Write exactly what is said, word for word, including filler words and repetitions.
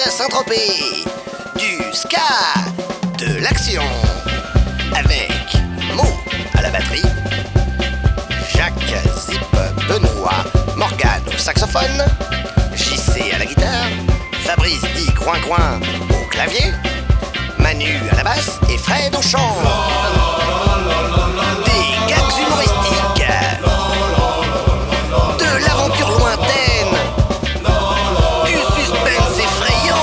Saint-Tropez, du ska, de l'action, avec Mo à la batterie, Jacques Zip Benoît Morgane au saxophone, J C à la guitare, Fabrice dit Groin Groin au clavier, Manu à la basse et Fred au chant.